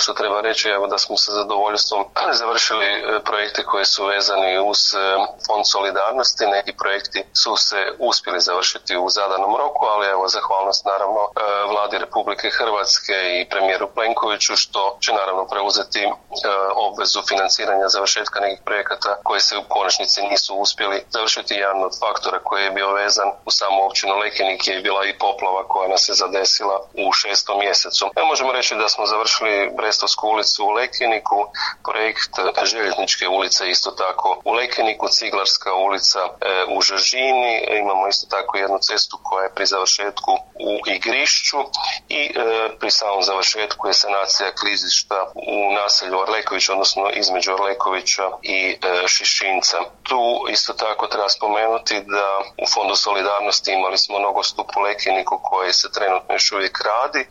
što treba reći je da smo sa zadovoljstvom završili projekte koji su vezani uz Fond solidarnosti. Neki projekti su se uspjeli završiti u zadanom roku, ali evo zahvalnost naravno Vladi Republike Hrvatske i premijeru Plenkoviću što će naravno preuzeti obvezu financiranja završetka nekih projekata koji se u konačnici nisu uspjeli završiti. Jedan od faktora koji je bio vezan u samu općinu Lekenik je bila i poplava koja nas je zadesila u 6. mjesecu. Možemo reći da smo završili Brestovsku ulicu u Lekeniku, projekt Željezničke ulice isto tako u Lekeniku, Ciglarska ulica u Žažini, imamo isto tako jednu cestu koja je pri završetku u Igrišću i pri samom završetku je sanacija klizišta u naselju Orleković, odnosno između Orlekovića i Šišinca. Tu isto tako treba spomenuti da u Fondu solidarnosti imali smo nogostup u Lekeniku koji se trenutno još uvijek radi,